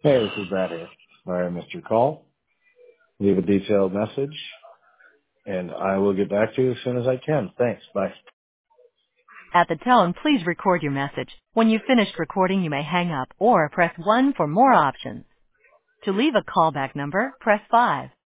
Hey, this is Brad here. Sorry I missed your call. Leave a detailed message, and I will get back to you as soon as I can. Thanks. Bye. At the tone, please record your message. When you've finished recording, you may hang up or press 1 for more options. To leave a callback number, press 5.